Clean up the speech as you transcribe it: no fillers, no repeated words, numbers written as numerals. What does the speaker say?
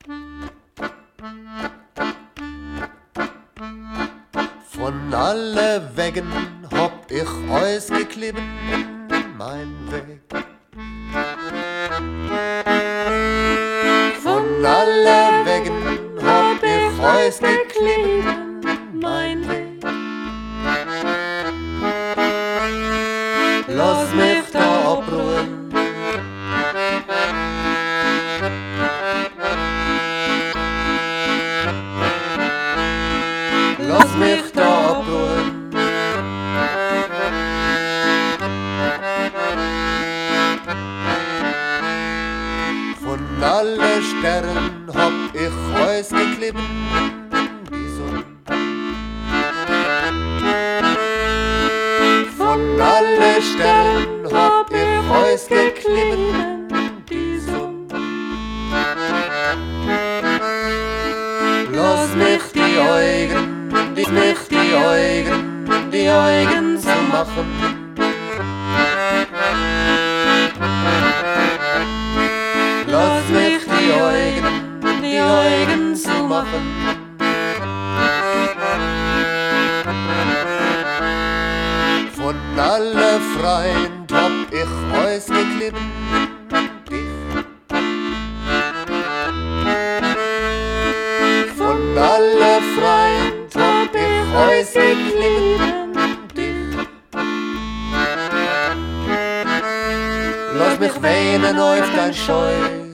Von alle Wegen hab ich ausgeklebt, mein Weg. Von alle Wegen hab ich ausgeklebt, mein Weg. Lass mich da abruhen. Lass mich da abruhen. Von alle Sternen hab ich ausgeklebt, die Sonne. Von alle Sternen hab ich ausgeklebt, die Sonne. Lass mich die Augen zu machen. Lass mich die Augen zu machen. Von alle Freund hab ich ausgeklebt, dich. Von alle Freund hab ich ausgeklebt, dich. Lass mich weinen auf dein Scheu.